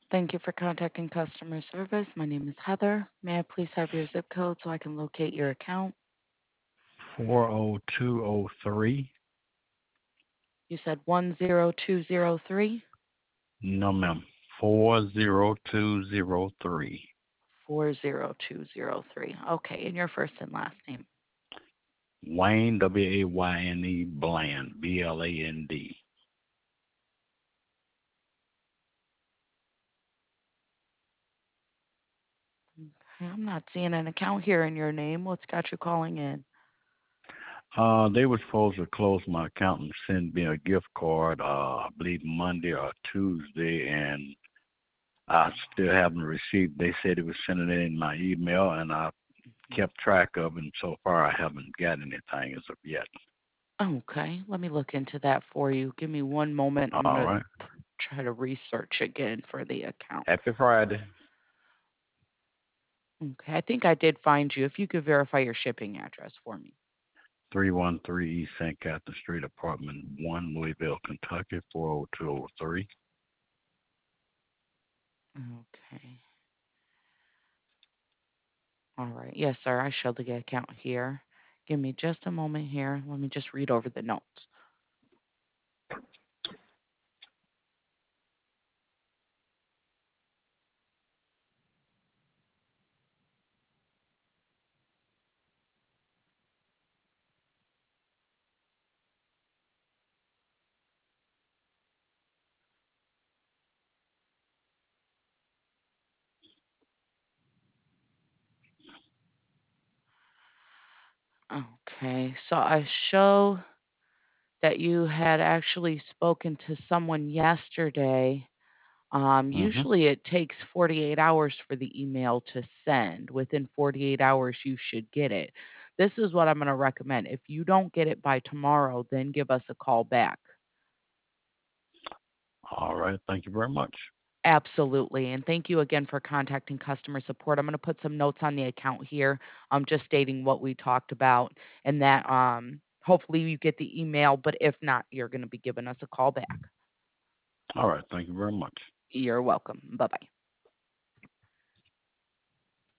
Thank you for contacting customer service. My name is Heather. May I please have your zip code so I can locate your account? 40203. You said 10203. No, ma'am. 40203. 40203. Okay, and your first and last name. Wayne, Wayne Bland, Bland. Okay, I'm not seeing an account here in your name. What's got you calling in? They were supposed to close my account and send me a gift card, I believe Monday or Tuesday, and I still haven't received. They said it was sending it in my email, and I kept track of it, and so far I haven't got anything as of yet. Okay, let me look into that for you. Give me one moment. I'm All going to right. try to research again for the account. Happy Friday. Okay, I think I did find you. If you could verify your shipping address for me. 313 East St. Catherine Street, Apartment 1, Louisville, Kentucky, 40203. Okay. All right. Yes, sir. I show the account here. Give me just a moment here. Let me just read over the notes. Okay. So I show that you had actually spoken to someone yesterday. Mm-hmm. Usually it takes 48 hours for the email to send. Within 48 hours, you should get it. This is what I'm going to recommend. If you don't get it by tomorrow, then give us a call back. All right. Thank you very much. Absolutely. And thank you again for contacting customer support. I'm going to put some notes on the account here, just stating what we talked about and that hopefully you get the email, but if not, you're going to be giving us a call back. All right. Thank you very much. You're welcome. Bye-bye.